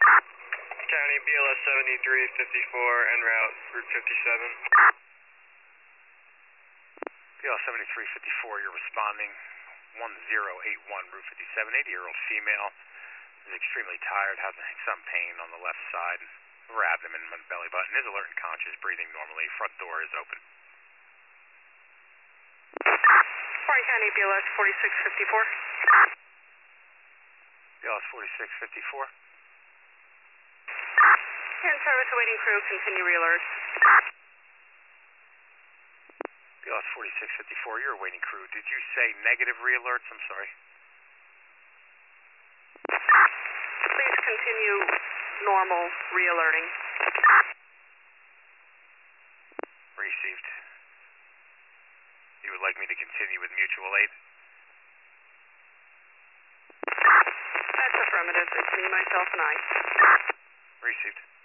County BLS 7354 en route Route 57. BLS 7354, you're responding 1081 Route 57. 80-year-old female is extremely tired, has some pain on the left side, her abdomen and belly button, is alert and conscious, breathing normally, front door is open. Warren County BLS 4654. BLS 4654. In service awaiting crew, continue realert. BLS 4654, you're awaiting crew. Did you say negative realerts? I'm sorry. Please continue normal realerting. Received. You would like me to continue with mutual aid? That's affirmative. It's me, myself, and I. Received.